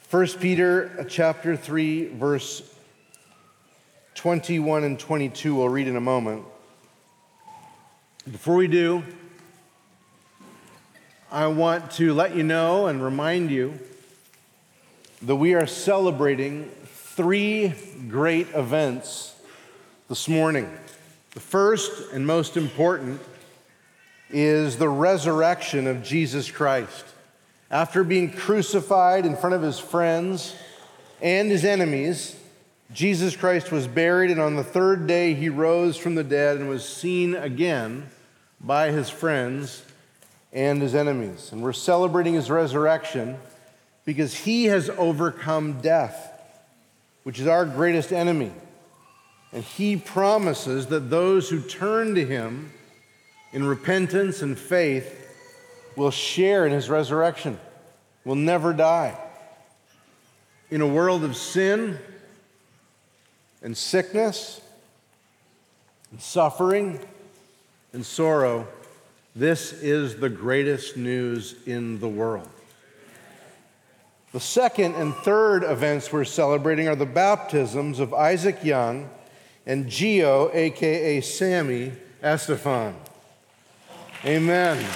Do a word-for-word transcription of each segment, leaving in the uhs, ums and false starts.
First Peter chapter three, verse twenty-one and twenty-two, we'll read in a moment. Before we do, I want to let you know and remind you that we are celebrating three great events this morning. The first and most important is the resurrection of Jesus Christ. After being crucified in front of his friends and his enemies, Jesus Christ was buried, and on the third day he rose from the dead and was seen again by his friends and his enemies. And we're celebrating his resurrection because he has overcome death, which is our greatest enemy. And he promises that those who turn to him in repentance and faith will share in his resurrection, will never die. In a world of sin and sickness and suffering and sorrow, this is the greatest news in the world. The second and third events we're celebrating are the baptisms of Isaac Young and Gio, aka Sammy Estefan. Amen.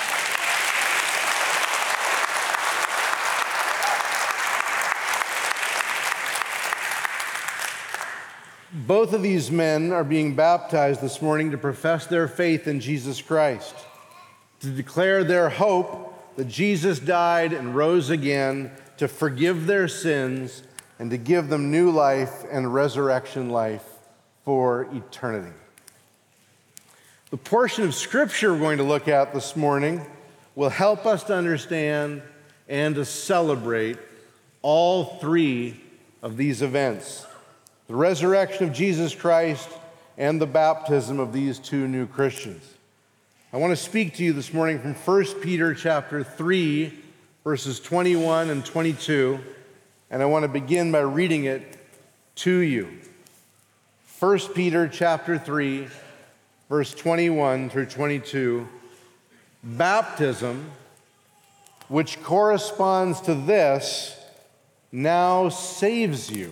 Both of these men are being baptized this morning to profess their faith in Jesus Christ, to declare their hope that Jesus died and rose again to forgive their sins and to give them new life and resurrection life for eternity. The portion of Scripture we're going to look at this morning will help us to understand and to celebrate all three of these events: the resurrection of Jesus Christ and the baptism of these two new Christians. I want to speak to you this morning from First Peter chapter three, verses twenty-one and twenty-two, and I want to begin by reading it to you. First Peter chapter three, verse twenty-one through twenty-two. Baptism, which corresponds to this, now saves you,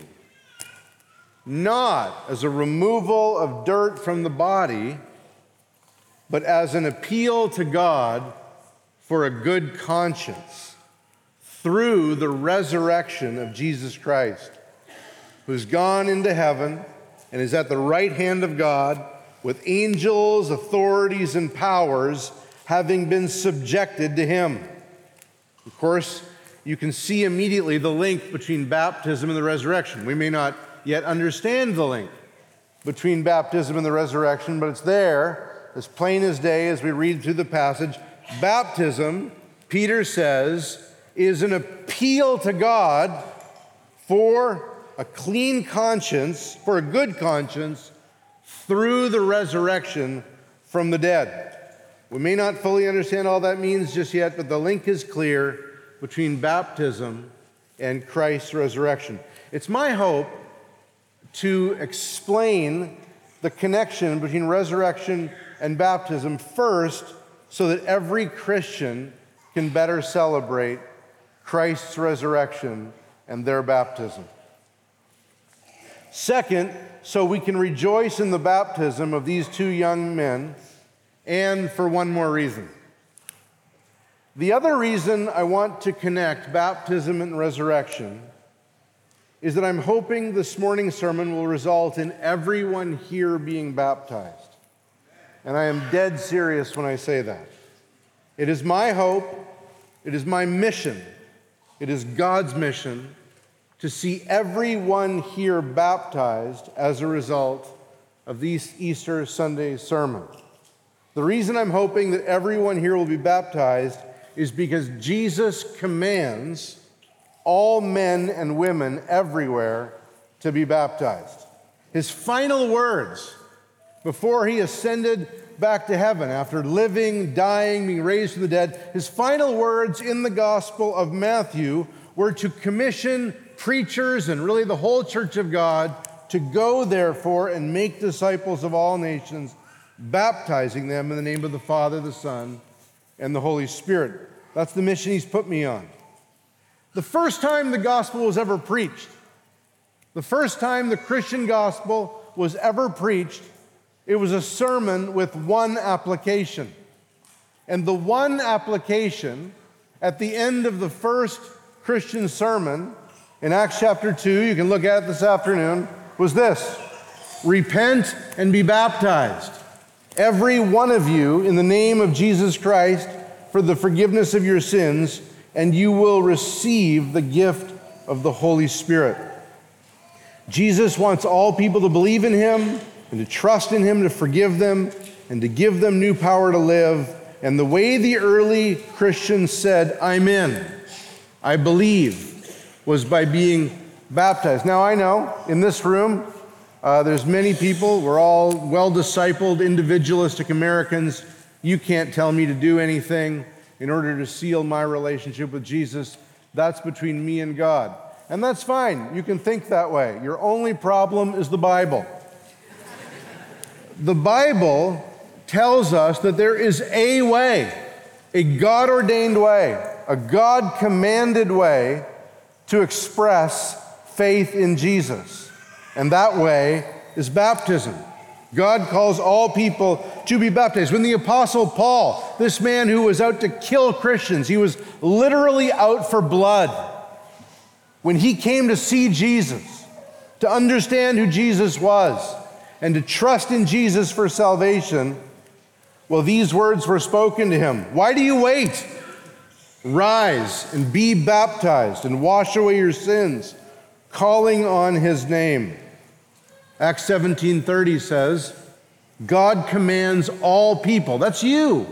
not as a removal of dirt from the body, but as an appeal to God for a good conscience through the resurrection of Jesus Christ, who's gone into heaven and is at the right hand of God with angels, authorities, and powers having been subjected to him. Of course, you can see immediately the link between baptism and the resurrection. We may not yet understand the link between baptism and the resurrection, but it's there as plain as day as we read through the passage. Baptism, Peter says, is an appeal to God for a clean conscience, for a good conscience, through the resurrection from the dead. We may not fully understand all that means just yet, but the link is clear between baptism and Christ's resurrection. It's my hope to explain the connection between resurrection and baptism first, so that every Christian can better celebrate Christ's resurrection and their baptism. Second, so we can rejoice in the baptism of these two young men, and for one more reason. The other reason I want to connect baptism and resurrection is that I'm hoping this morning's sermon will result in everyone here being baptized. And I am dead serious when I say that. It is my hope, it is my mission, it is God's mission to see everyone here baptized as a result of these Easter Sunday sermons. The reason I'm hoping that everyone here will be baptized is because Jesus commands all men and women everywhere to be baptized. His final words before he ascended back to heaven after living, dying, being raised from the dead, his final words in the Gospel of Matthew were to commission preachers and really the whole church of God to go, therefore, and make disciples of all nations, baptizing them in the name of the Father, the Son, and the Holy Spirit. That's the mission he's put me on. The first time the gospel was ever preached, the first time the Christian gospel was ever preached, it was a sermon with one application. And the one application at the end of the first Christian sermon in Acts chapter two, you can look at it this afternoon, was this: repent and be baptized, every one of you, in the name of Jesus Christ for the forgiveness of your sins, and you will receive the gift of the Holy Spirit. Jesus wants all people to believe in him and to trust in him to forgive them and to give them new power to live. And the way the early Christians said, "I'm in, I believe," was by being baptized. Now I know in this room, uh, there's many people, we're all well-discipled, individualistic Americans. You can't tell me to do anything in order to seal my relationship with Jesus. That's between me and God. And that's fine. You can think that way. Your only problem is the Bible. The Bible tells us that there is a way, a God-ordained way, a God-commanded way to express faith in Jesus. And that way is baptism. God calls all people to be baptized. When the Apostle Paul, this man who was out to kill Christians, he was literally out for blood. When he came to see Jesus, to understand who Jesus was, and to trust in Jesus for salvation, well, these words were spoken to him. Why do you wait? Rise and be baptized and wash away your sins, calling on his name. Acts seventeen thirty says, God commands all people, that's you.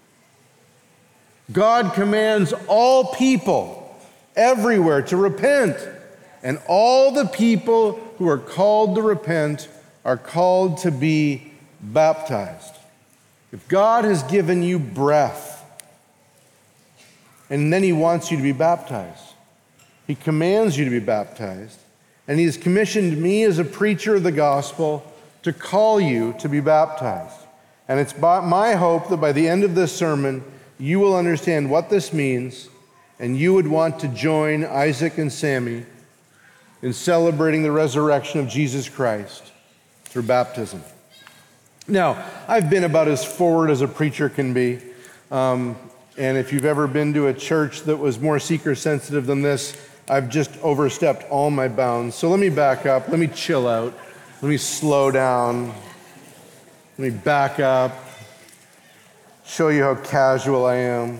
God commands all people everywhere to repent. And all the people who are called to repent are called to be baptized. If God has given you breath, and then he wants you to be baptized, he commands you to be baptized, and he has commissioned me as a preacher of the gospel to call you to be baptized. And it's my hope that by the end of this sermon, you will understand what this means, and you would want to join Isaac and Sammy in celebrating the resurrection of Jesus Christ through baptism. Now, I've been about as forward as a preacher can be, um, and if you've ever been to a church that was more seeker-sensitive than this, I've just overstepped all my bounds. So let me back up, let me chill out, let me slow down, let me back up, show you how casual I am.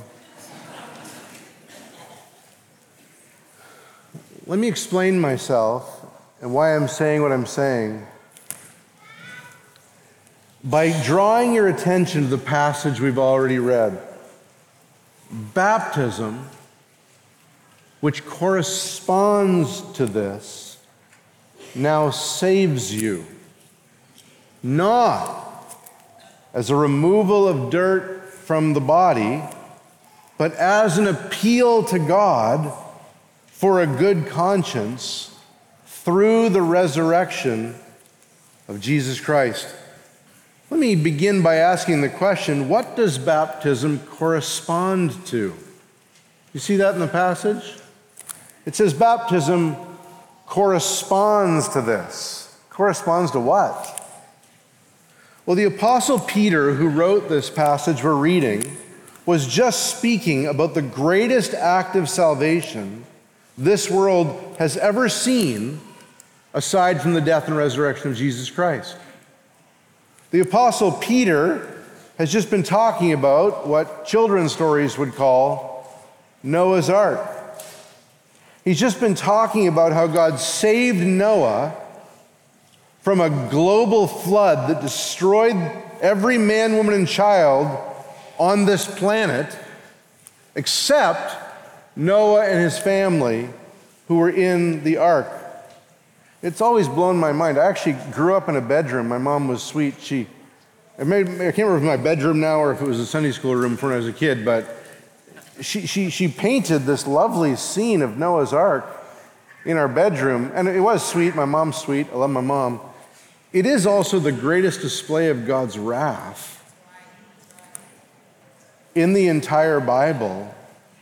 Let me explain myself and why I'm saying what I'm saying by drawing your attention to the passage we've already read. Baptism, which corresponds to this, now saves you, not as a removal of dirt from the body, but as an appeal to God for a good conscience through the resurrection of Jesus Christ. Let me begin by asking the question, what does baptism correspond to? You see that in the passage? It says baptism corresponds to this. Corresponds to what? Well, the Apostle Peter, who wrote this passage we're reading, was just speaking about the greatest act of salvation this world has ever seen, aside from the death and resurrection of Jesus Christ. The Apostle Peter has just been talking about what children's stories would call Noah's Ark. He's just been talking about how God saved Noah from a global flood that destroyed every man, woman, and child on this planet, except Noah and his family who were in the ark. It's always blown my mind. I actually grew up in a bedroom. My mom was sweet. She, I, made, I can't remember if it was my bedroom now or if it was a Sunday school room from when I was a kid, but she, she, she painted this lovely scene of Noah's Ark in our bedroom, and it was sweet. My mom's sweet. I love my mom. It is also the greatest display of God's wrath in the entire Bible,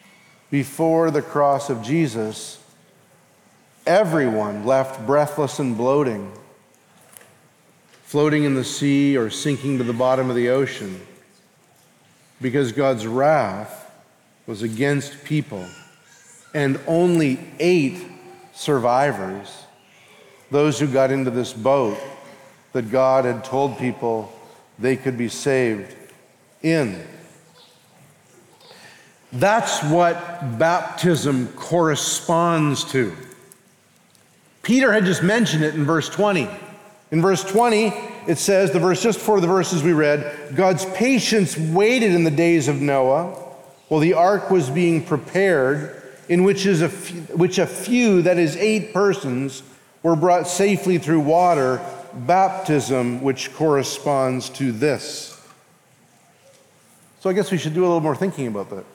before the cross of Jesus, everyone left breathless and bloating, floating in the sea or sinking to the bottom of the ocean, because God's wrath was against people, and only eight survivors, those who got into this boat that God had told people they could be saved in. That's what baptism corresponds to. Peter had just mentioned it in verse twenty. In verse twenty, it says, the verse just before the verses we read, God's patience waited in the days of Noah while the ark was being prepared, in which is a few, which a few, that is eight persons, were brought safely through water, baptism, which corresponds to this. So I guess we should do a little more thinking about that.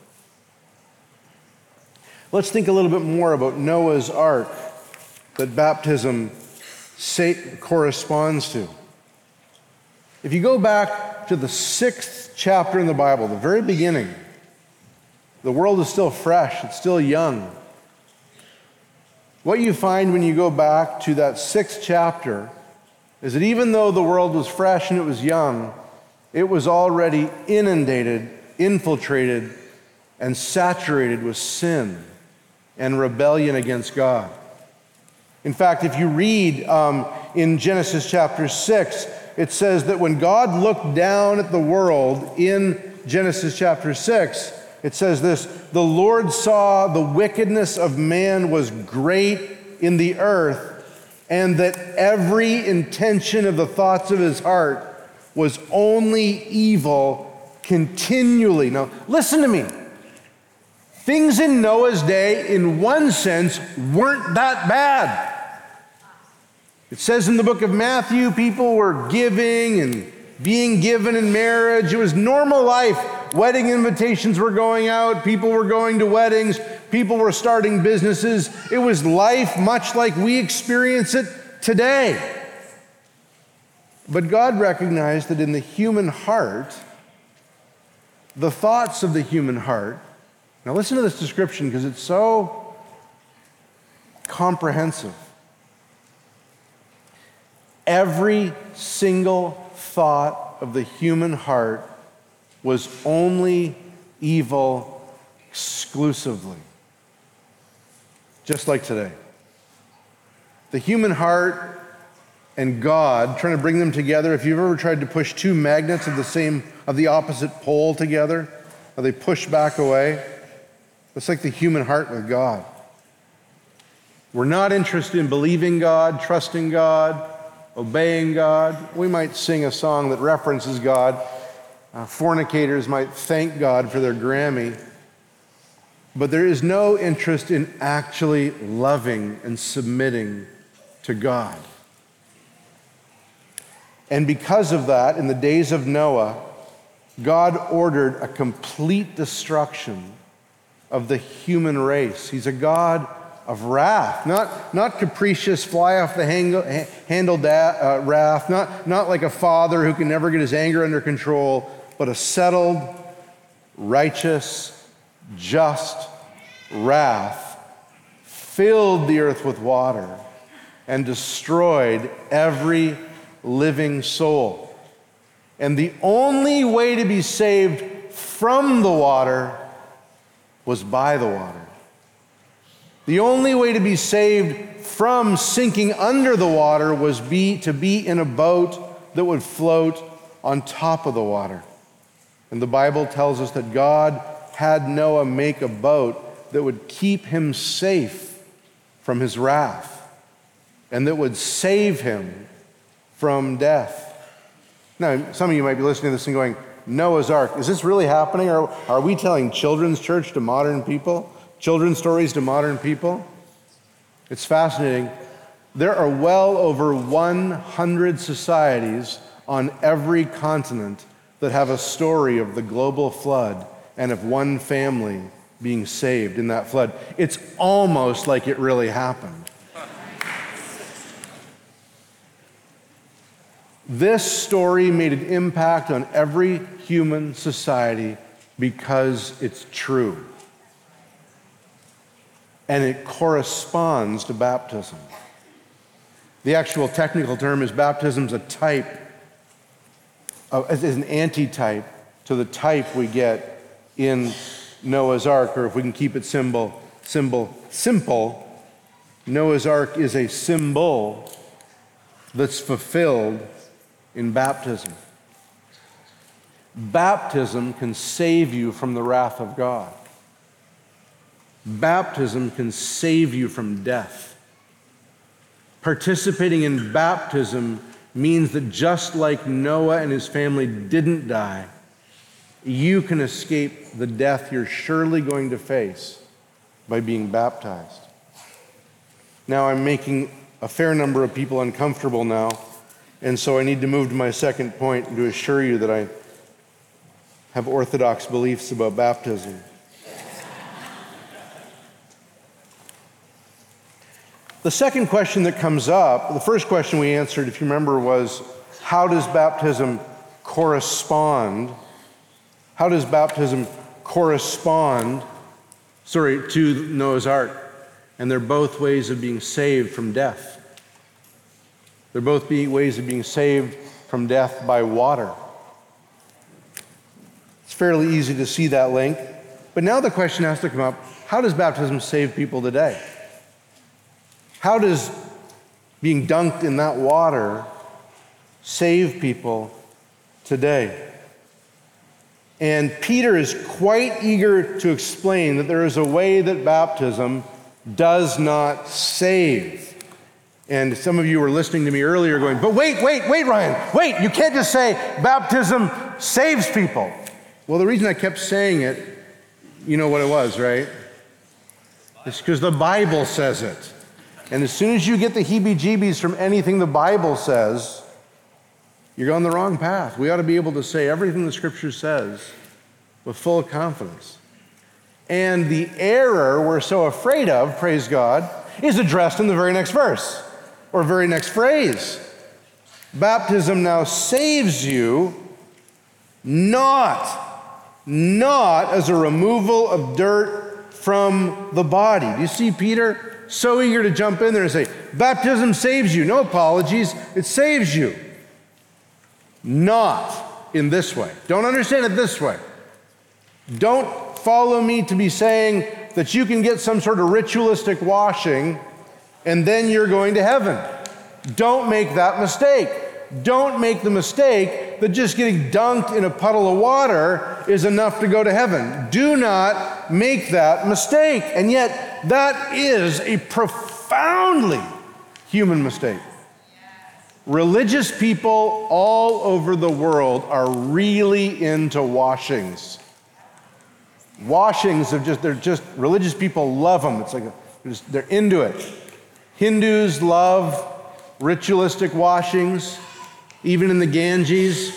Let's think a little bit more about Noah's ark that baptism corresponds to. If you go back to the sixth chapter in the Bible, the very beginning, the world is still fresh, it's still young. What you find when you go back to that sixth chapter is that even though the world was fresh and it was young, it was already inundated, infiltrated, and saturated with sin and rebellion against God. In fact, if you read um, in Genesis chapter six, it says that when God looked down at the world in Genesis chapter six, it says this, the Lord saw the wickedness of man was great in the earth, and that every intention of the thoughts of his heart was only evil continually. Now, listen to me. Things in Noah's day, in one sense, weren't that bad. It says in the book of Matthew, people were giving and being given in marriage. It was normal life. Wedding invitations were going out. People were going to weddings. People were starting businesses. It was life much like we experience it today. But God recognized that in the human heart, the thoughts of the human heart, now listen to this description because it's so comprehensive. Every single thought of the human heart was only evil exclusively. Just like today. The human heart and God, trying to bring them together. If you've ever tried to push two magnets of the same, of the opposite pole together, or they push back away, it's like the human heart with God. We're not interested in believing God, trusting God, obeying God. We might sing a song that references God. Uh, fornicators might thank God for their Grammy. But there is no interest in actually loving and submitting to God. And because of that, in the days of Noah, God ordered a complete destruction of the human race. He's a God of wrath, not, not capricious, fly off the handle, handle da, uh, wrath, not, not like a father who can never get his anger under control, but a settled, righteous, just wrath filled the earth with water and destroyed every living soul. And the only way to be saved from the water was by the water. The only way to be saved from sinking under the water was be, to be in a boat that would float on top of the water. And the Bible tells us that God had Noah make a boat that would keep him safe from his wrath and that would save him from death. Now, some of you might be listening to this and going, Noah's Ark, is this really happening? Or are we telling children's church to modern people? Children's stories to modern people? It's fascinating. There are well over one hundred societies on every continent that have a story of the global flood and of one family being saved in that flood. It's almost like it really happened. This story made an impact on every human society because it's true. and it corresponds to baptism. The actual technical term is baptism's a type, uh, is an antitype to the type we get in Noah's Ark, or if we can keep it symbol, symbol, simple, Noah's Ark is a symbol that's fulfilled in baptism. Baptism can save you from the wrath of God. Baptism can save you from death. Participating in baptism means that just like Noah and his family didn't die, you can escape the death you're surely going to face by being baptized. Now, I'm making a fair number of people uncomfortable now, and so I need to move to my second point and to assure you that I have orthodox beliefs about baptism. The second question that comes up, the first question we answered, if you remember, was how does baptism correspond? How does baptism correspond, sorry, to Noah's Ark? And they're both ways of being saved from death. They're both being ways of being saved from death by water. It's fairly easy to see that link. But now the question has to come up, how does baptism save people today? How does being dunked in that water save people today? And Peter is quite eager to explain that there is a way that baptism does not save. And some of you were listening to me earlier going, but wait, wait, wait, Ryan, wait, you can't just say baptism saves people. Well, the reason I kept saying it, you know what it was, right? It's because the Bible says it. And as soon as you get the heebie-jeebies from anything the Bible says, you're on the wrong path. We ought to be able to say everything the Scripture says with full confidence. And the error we're so afraid of, praise God, is addressed in the very next verse, or very next phrase. Baptism now saves you not, not as a removal of dirt from the body. Do you see Peter? So eager to jump in there and say, baptism saves you. No apologies, it saves you. Not in this way. Don't understand it this way. Don't follow me to be saying that you can get some sort of ritualistic washing and then you're going to heaven. Don't make that mistake. Don't make the mistake that just getting dunked in a puddle of water is enough to go to heaven. Do not make that mistake. And yet, that is a profoundly human mistake. Religious people all over the world are really into washings. Washings of just, they're just, religious people love them. It's like, a, they're, just, they're into it. Hindus love ritualistic washings, even in the Ganges.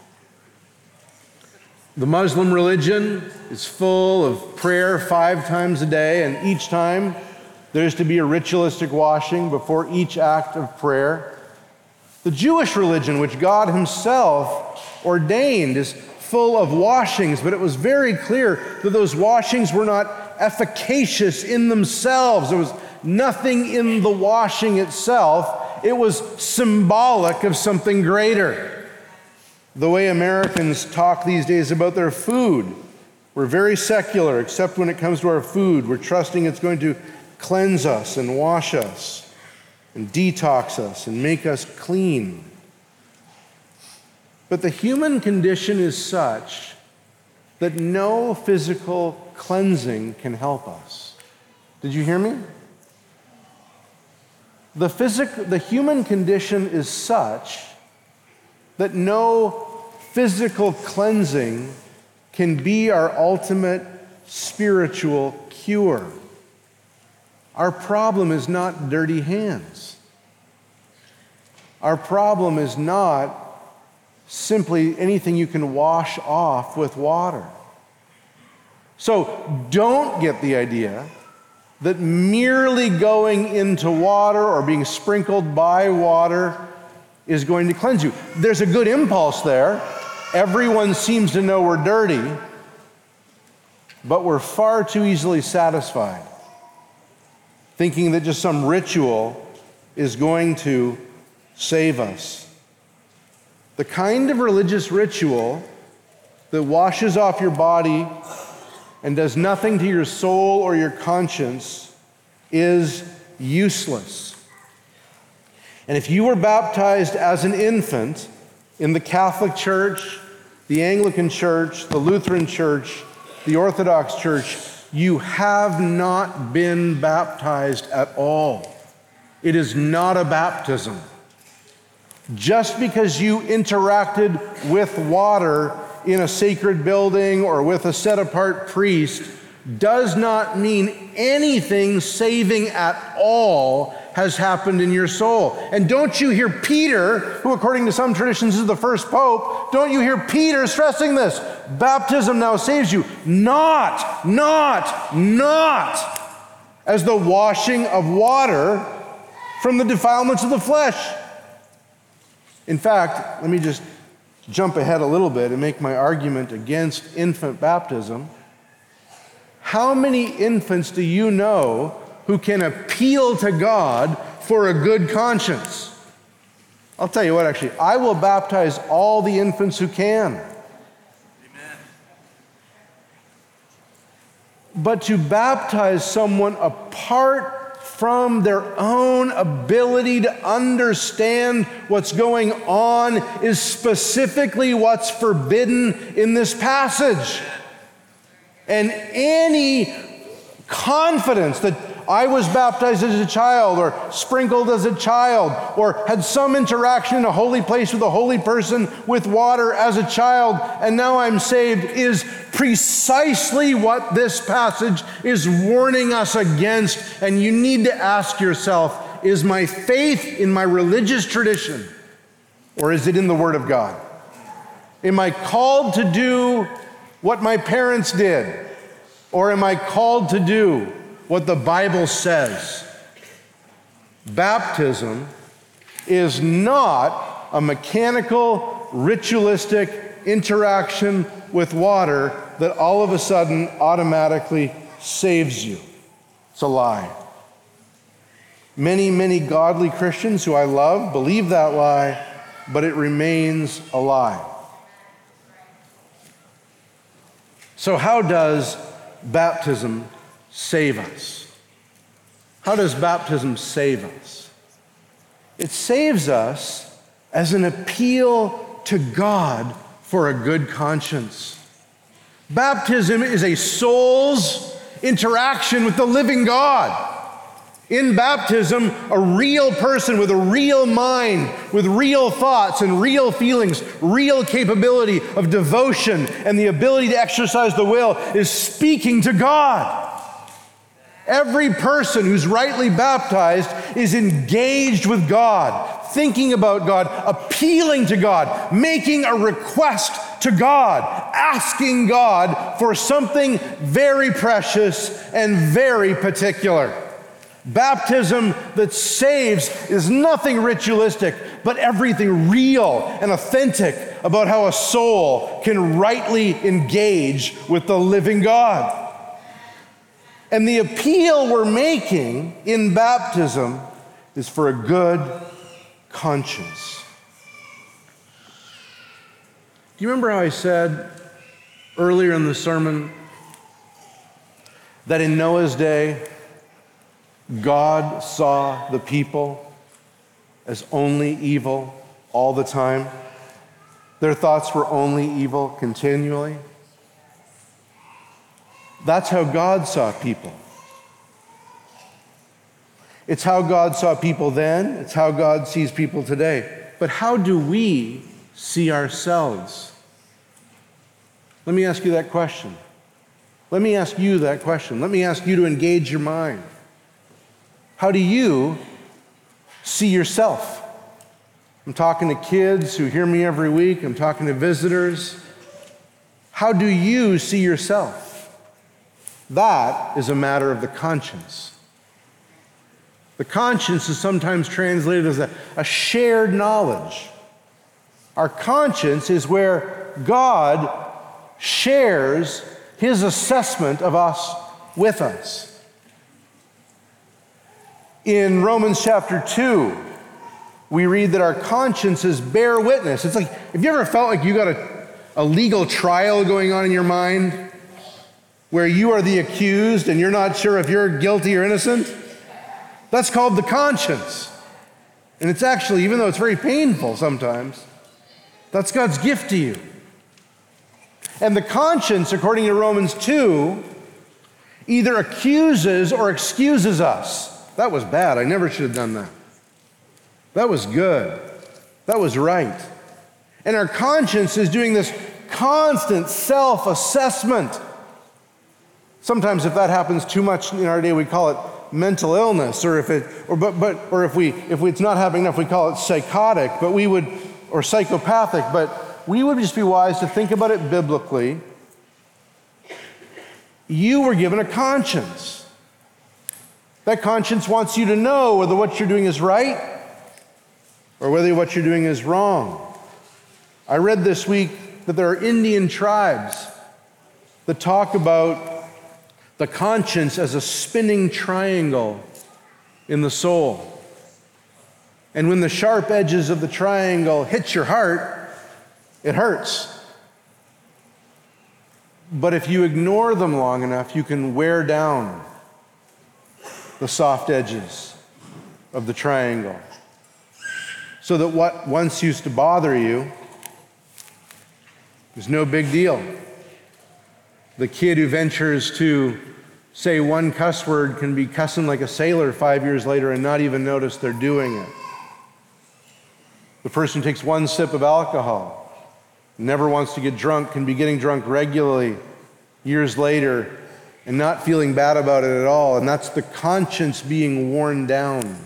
The Muslim religion is full of prayer five times a day, and each time there's to be a ritualistic washing before each act of prayer. The Jewish religion, which God himself ordained, is full of washings, but it was very clear that those washings were not efficacious in themselves. There was nothing in the washing itself. It was symbolic of something greater. The way Americans talk these days about their food, we're very secular, except when it comes to our food. We're trusting it's going to cleanse us and wash us and detox us and make us clean. But the human condition is such that no physical cleansing can help us. Did you hear me? The physical, the human condition is such that no physical cleansing can be our ultimate spiritual cure. Our problem is not dirty hands. Our problem is not simply anything you can wash off with water. So don't get the idea that merely going into water or being sprinkled by water is going to cleanse you. There's a good impulse there. Everyone seems to know we're dirty, but we're far too easily satisfied. thinking that just some ritual is going to save us. The kind of religious ritual that washes off your body and does nothing to your soul or your conscience is useless. And if you were baptized as an infant in the Catholic Church, the Anglican Church, the Lutheran Church, the Orthodox Church, you have not been baptized at all. It is not a baptism. Just because you interacted with water in a sacred building or with a set-apart priest does not mean anything saving at all has happened in your soul. And don't you hear Peter, who according to some traditions is the first pope, don't you hear Peter stressing this? Baptism now saves you. Not, not, not as the washing of water from the defilements of the flesh. In fact, let me just jump ahead a little bit and make my argument against infant baptism. How many infants do you know who can appeal to God for a good conscience? I'll tell you what, actually, I will baptize all the infants who can. Amen. But to baptize someone apart from their own ability to understand what's going on is specifically what's forbidden in this passage. And any confidence that I was baptized as a child or sprinkled as a child or had some interaction in a holy place with a holy person with water as a child and now I'm saved is precisely what this passage is warning us against. And you need to ask yourself, is my faith in my religious tradition or is it in the Word of God? Am I called to do what my parents did? Or am I called to do what the Bible says? Baptism is not a mechanical, ritualistic interaction with water that all of a sudden automatically saves you. It's a lie. Many, many godly Christians who I love believe that lie, but it remains a lie. So how does baptism save us? How does baptism save us? It saves us as an appeal to God for a good conscience. Baptism is a soul's interaction with the living God. In baptism, a real person with a real mind, with real thoughts and real feelings, real capability of devotion and the ability to exercise the will is speaking to God. Every person who's rightly baptized is engaged with God, thinking about God, appealing to God, making a request to God, asking God for something very precious and very particular. Baptism that saves is nothing ritualistic, but everything real and authentic about how a soul can rightly engage with the living God. And the appeal we're making in baptism is for a good conscience. Do you remember how I said earlier in the sermon that in Noah's day, God saw the people as only evil all the time? Their thoughts were only evil continually. That's how God saw people. It's how God saw people then. It's how God sees people today. But how do we see ourselves? Let me ask you that question. Let me ask you that question. Let me ask you to engage your mind. How do you see yourself? I'm talking to kids who hear me every week. I'm talking to visitors. How do you see yourself? That is a matter of the conscience. The conscience is sometimes translated as a, a shared knowledge. Our conscience is where God shares his assessment of us with us. In Romans chapter two, we read that our consciences bear witness. It's like, have you ever felt like you got a, a legal trial going on in your mind where you are the accused and you're not sure if you're guilty or innocent? That's called the conscience. And it's actually, even though it's very painful sometimes, that's God's gift to you. And the conscience, according to Romans two, either accuses or excuses us. That was bad. I never should have done that. That was good. That was right. And our conscience is doing this constant self-assessment. Sometimes if that happens too much in our day, we call it mental illness, or if it, or but but, or if we if it's not happening enough, we call it psychotic. But we would, or psychopathic. But we would just be wise to think about it biblically. You were given a conscience. That conscience wants you to know whether what you're doing is right or whether what you're doing is wrong. I read this week that there are Indian tribes that talk about the conscience as a spinning triangle in the soul. And when the sharp edges of the triangle hit your heart, it hurts. But if you ignore them long enough, you can wear down the soft edges of the triangle, so that what once used to bother you is no big deal. The kid who ventures to say one cuss word can be cussing like a sailor five years later and not even notice they're doing it. The person who takes one sip of alcohol, never wants to get drunk, can be getting drunk regularly years later and not feeling bad about it at all. And that's the conscience being worn down.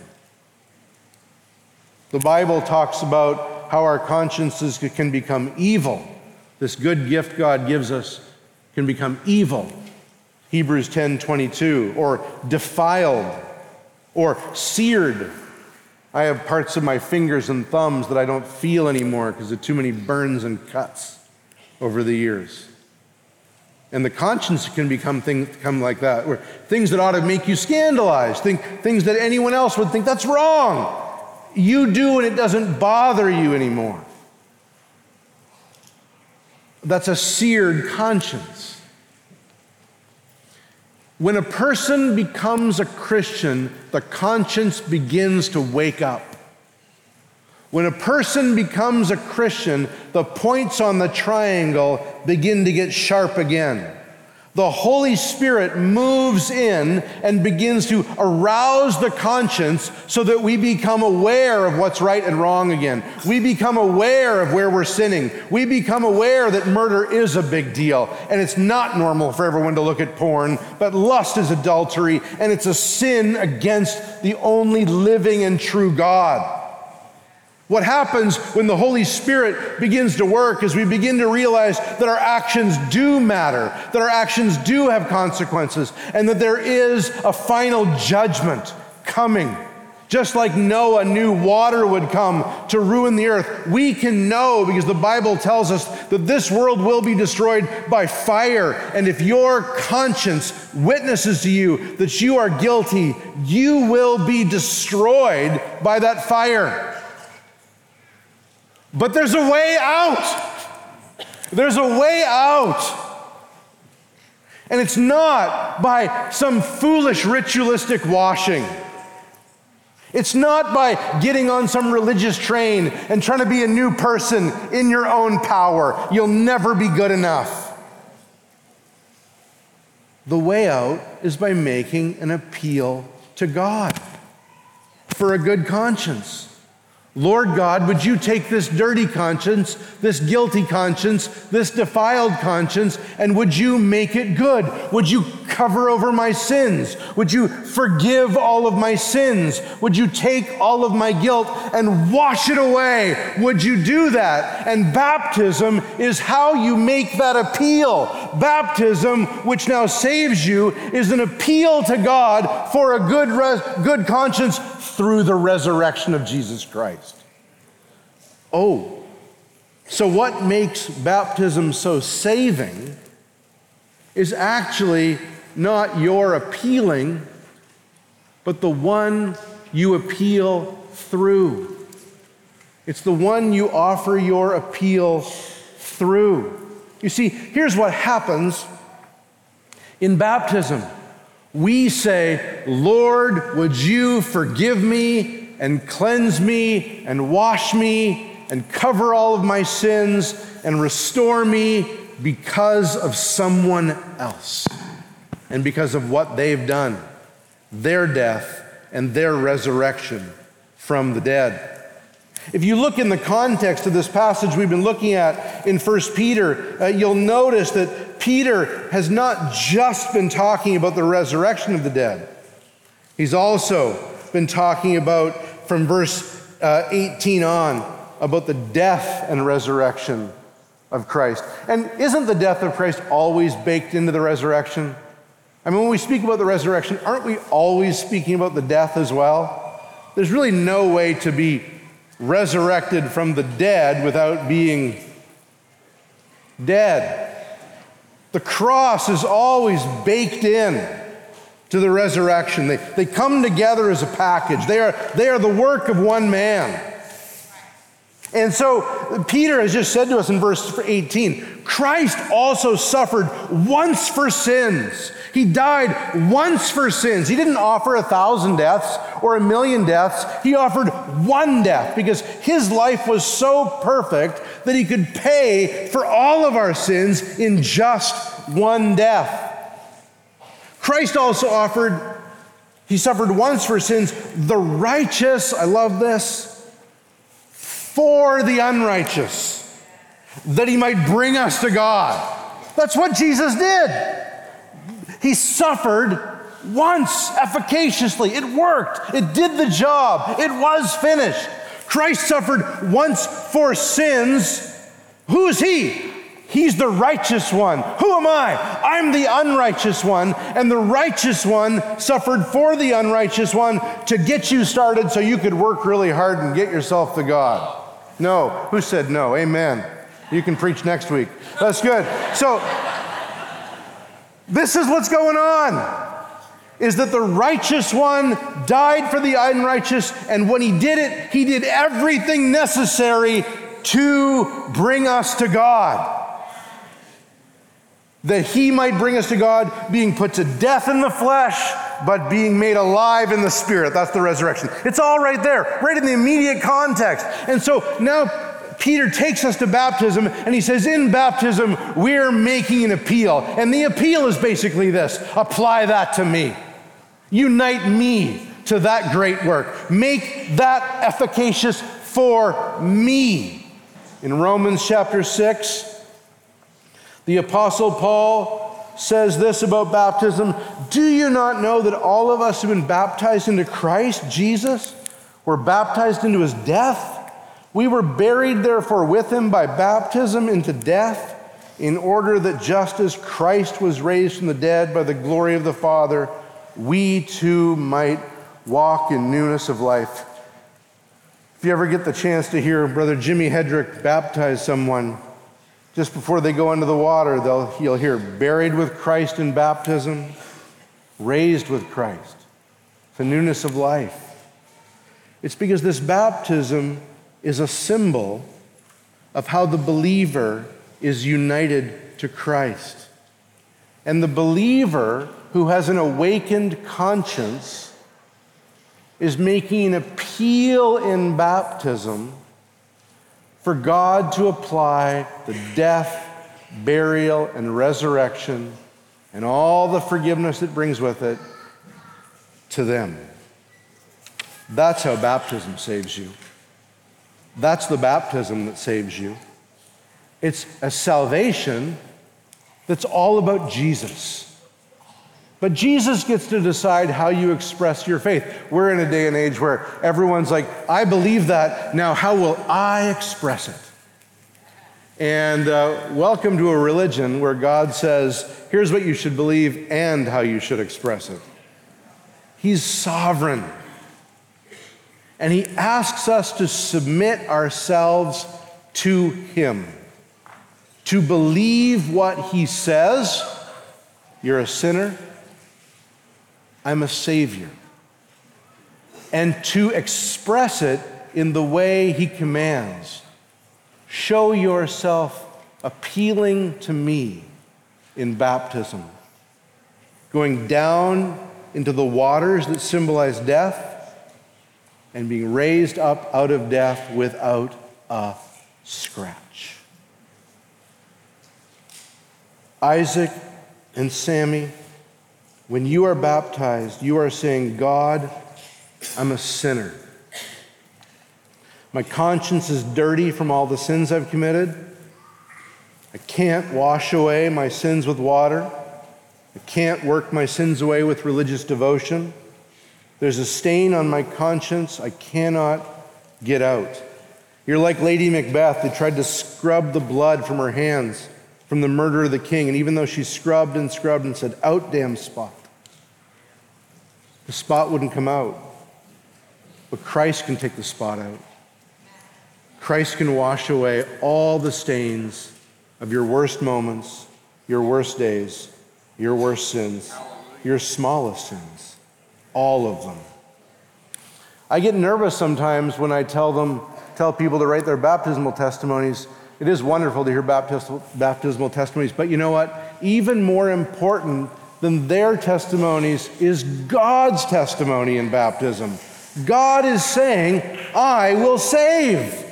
The Bible talks about how our consciences can become evil. This good gift God gives us can become evil. Hebrews ten twenty-two, or defiled, or seared. I have parts of my fingers and thumbs that I don't feel anymore because of too many burns and cuts over the years. And the conscience can become things come like that, where things that ought to make you scandalized, think, things that anyone else would think that's wrong. You do, and it doesn't bother you anymore. That's a seared conscience. When a person becomes a Christian, the conscience begins to wake up. When a person becomes a Christian, the points on the triangle begin to get sharp again. The Holy Spirit moves in and begins to arouse the conscience so that we become aware of what's right and wrong again. We become aware of where we're sinning. We become aware that murder is a big deal, and it's not normal for everyone to look at porn, but lust is adultery, and it's a sin against the only living and true God. What happens when the Holy Spirit begins to work is we begin to realize that our actions do matter, that our actions do have consequences, and that there is a final judgment coming. Just like Noah knew water would come to ruin the earth, we can know, because the Bible tells us that this world will be destroyed by fire. And if your conscience witnesses to you that you are guilty, you will be destroyed by that fire. But there's a way out. There's a way out. And it's not by some foolish ritualistic washing. It's not by getting on some religious train and trying to be a new person in your own power. You'll never be good enough. The way out is by making an appeal to God for a good conscience. Lord God, would you take this dirty conscience, this guilty conscience, this defiled conscience, and would you make it good? Would you cover over my sins? Would you forgive all of my sins? Would you take all of my guilt and wash it away? Would you do that? And baptism is how you make that appeal. Baptism, which now saves you, is an appeal to God for a good, res- good conscience through the resurrection of Jesus Christ. Oh, so what makes baptism so saving is actually not your appealing, but the one you appeal through. It's the one you offer your appeal through. You see, here's what happens in baptism. We say, Lord, would you forgive me and cleanse me and wash me and cover all of my sins and restore me because of someone else and because of what they've done, their death and their resurrection from the dead. If you look in the context of this passage we've been looking at in First Peter, uh, you'll notice that Peter has not just been talking about the resurrection of the dead. He's also been talking about, from verse uh, eighteen on, about the death and resurrection of Christ. And isn't the death of Christ always baked into the resurrection? I mean, when we speak about the resurrection, aren't we always speaking about the death as well? There's really no way to be resurrected from the dead without being dead. The cross is always baked in to the resurrection. They, they come together as a package. They are, they are the work of one man. And so Peter has just said to us in verse eighteen, Christ also suffered once for sins. He died once for sins. He didn't offer a thousand deaths or a million deaths. He offered one death because his life was so perfect that he could pay for all of our sins in just one death. Christ also offered, he suffered once for sins, the righteous, I love this, for the unrighteous, that he might bring us to God. That's what Jesus did. He suffered once efficaciously. It worked. It did the job. It was finished. Christ suffered once for sins. Who is he? He's the righteous one. Who am I? I'm the unrighteous one, and the righteous one suffered for the unrighteous one to get you started so you could work really hard and get yourself to God. No. Who said no? Amen. You can preach next week. That's good. So, this is what's going on, is that the righteous one died for the unrighteous, and when he did it, he did everything necessary to bring us to God. That he might bring us to God, being put to death in the flesh, but being made alive in the spirit. That's the resurrection. It's all right there, right in the immediate context. And so now Peter takes us to baptism, and he says, in baptism, we're making an appeal. And the appeal is basically this: apply that to me. Unite me to that great work. Make that efficacious for me. In Romans chapter six, the Apostle Paul says this about baptism: do you not know that all of us who have been baptized into Christ Jesus were baptized into his death? We were buried therefore with him by baptism into death, in order that just as Christ was raised from the dead by the glory of the Father, we too might walk in newness of life. If you ever get the chance to hear Brother Jimmy Hedrick baptize someone, just before they go into the water, they'll, you'll hear, buried with Christ in baptism, raised with Christ. It's a newness of life. It's because this baptism is a symbol of how the believer is united to Christ. And the believer who has an awakened conscience is making an appeal in baptism for God to apply the death, burial, and resurrection and all the forgiveness it brings with it to them. That's how baptism saves you. That's the baptism that saves you. It's a salvation that's all about Jesus. But Jesus gets to decide how you express your faith. We're in a day and age where everyone's like, I believe that, now how will I express it? And uh, welcome to a religion where God says, here's what you should believe and how you should express it. He's sovereign. And he asks us to submit ourselves to him, to believe what he says. You're a sinner. I'm a savior. and to express it in the way he commands. Show yourself appealing to me in baptism, going down into the waters that symbolize death and being raised up out of death without a scratch. Isaac and Sammy, when you are baptized, you are saying, God, I'm a sinner. My conscience is dirty from all the sins I've committed. I can't wash away my sins with water. I can't work my sins away with religious devotion. There's a stain on my conscience I cannot get out. You're like Lady Macbeth who tried to scrub the blood from her hands from the murder of the king, and even though she scrubbed and scrubbed and said, out damn spot, the spot wouldn't come out. But Christ can take the spot out. Christ can wash away all the stains of your worst moments, your worst days, your worst sins, your smallest sins, all of them. I get nervous sometimes when I tell them, tell people to write their baptismal testimonies. It is wonderful to hear baptismal, baptismal testimonies, but you know what? Even more important than their testimonies is God's testimony in baptism. God is saying, I will save.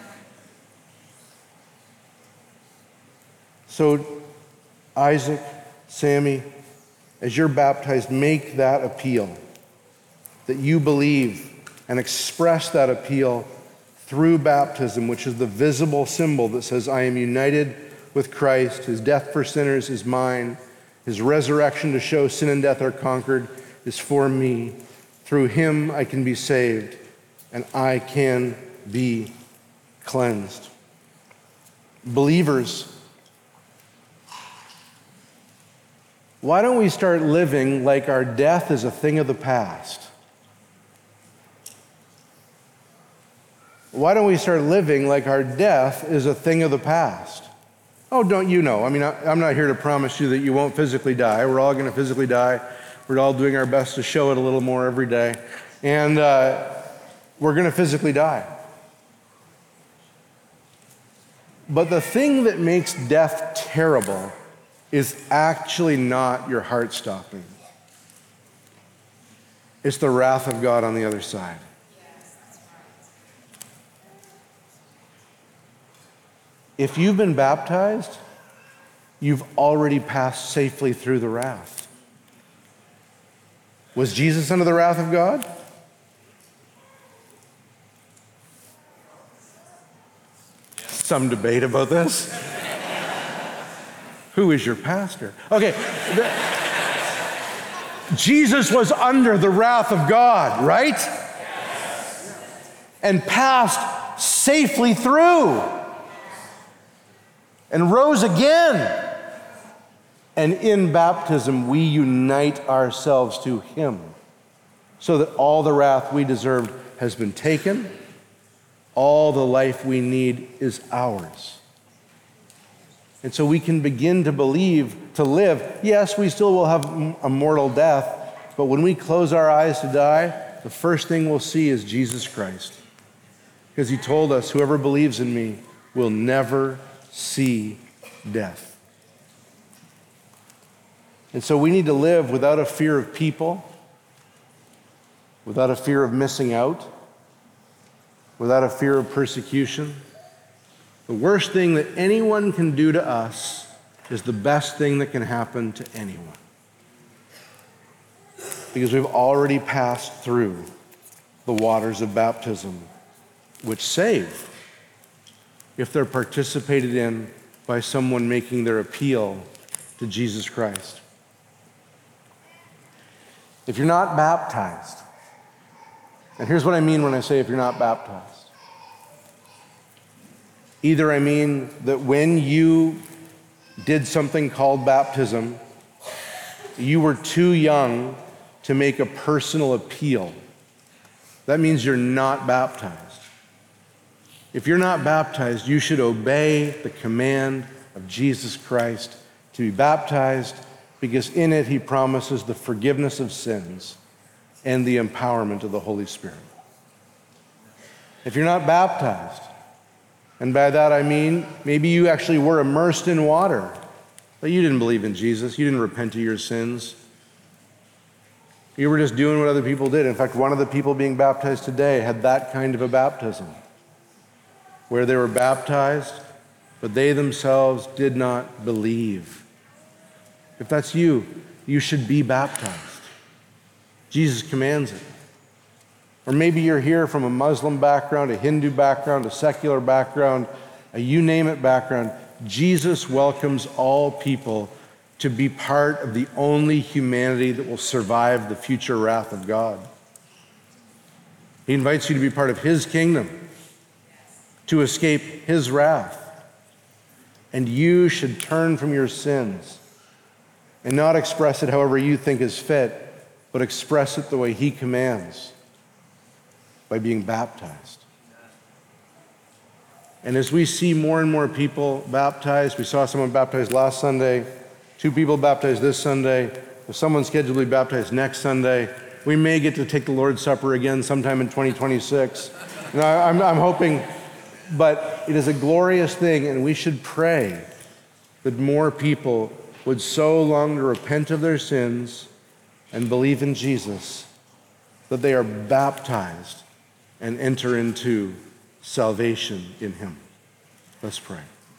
So, Isaac, Sammy, as you're baptized, make that appeal, that you believe, and express that appeal through baptism, which is the visible symbol that says, I am united with Christ. His death for sinners is mine. His resurrection to show sin and death are conquered is for me. Through him I can be saved, and I can be cleansed. Believers, why don't we start living like our death is a thing of the past? Why don't we start living like our death is a thing of the past? Oh, don't you know? I mean, I, I'm not here to promise you that you won't physically die. We're all going to physically die. We're all doing our best to show it a little more every day. And uh, we're going to physically die. But the thing that makes death terrible is actually not your heart stopping. It's the wrath of God on the other side. If you've been baptized, you've already passed safely through the wrath. Was Jesus under the wrath of God? Some debate about this. Who is your pastor? Okay. The, Jesus was under the wrath of God, right? And passed safely through. And rose again. And in baptism, we unite ourselves to him so that all the wrath we deserved has been taken. All the life we need is ours. And so we can begin to believe, to live. Yes, we still will have a mortal death, but when we close our eyes to die, the first thing we'll see is Jesus Christ. Because he told us, whoever believes in me will never see death. And so we need to live without a fear of people, without a fear of missing out, without a fear of persecution. The worst thing that anyone can do to us is the best thing that can happen to anyone. Because we've already passed through the waters of baptism, which save if they're participated in by someone making their appeal to Jesus Christ. If you're not baptized, and here's what I mean when I say if you're not baptized. Either I mean that when you did something called baptism, you were too young to make a personal appeal. That means you're not baptized. If you're not baptized, you should obey the command of Jesus Christ to be baptized, because in it he promises the forgiveness of sins and the empowerment of the Holy Spirit. If you're not baptized, and by that I mean maybe you actually were immersed in water, but you didn't believe in Jesus, you didn't repent of your sins. You were just doing what other people did. In fact, one of the people being baptized today had that kind of a baptism, where they were baptized, but they themselves did not believe. If that's you, you should be baptized. Jesus commands it. Or maybe you're here from a Muslim background, a Hindu background, a secular background, a you name it background. Jesus welcomes all people to be part of the only humanity that will survive the future wrath of God. He invites you to be part of his kingdom, to escape his wrath. And you should turn from your sins and not express it however you think is fit, but express it the way he commands, by being baptized. And as we see more and more people baptized, we saw someone baptized last Sunday, two people baptized this Sunday, with someone scheduled to be baptized next Sunday. We may get to take the Lord's Supper again sometime in twenty twenty-six. Now, I'm, I'm hoping, but it is a glorious thing, and we should pray that more people would so long to repent of their sins and believe in Jesus that they are baptized and enter into salvation in him. Let's pray.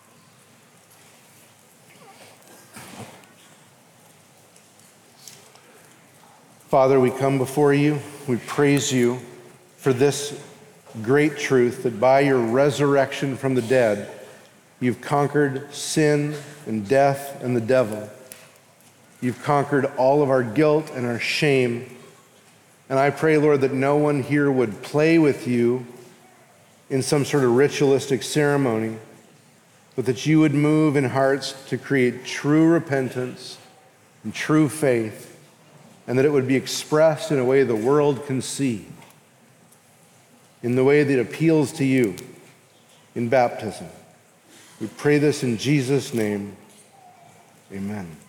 Father, we come before you. We praise you for this great truth that by your resurrection from the dead, you've conquered sin and death and the devil. You've conquered all of our guilt and our shame. And I pray, Lord, that no one here would play with you in some sort of ritualistic ceremony, but that you would move in hearts to create true repentance and true faith, and that it would be expressed in a way the world can see, in the way that appeals to you in baptism. We pray this in Jesus' name. Amen.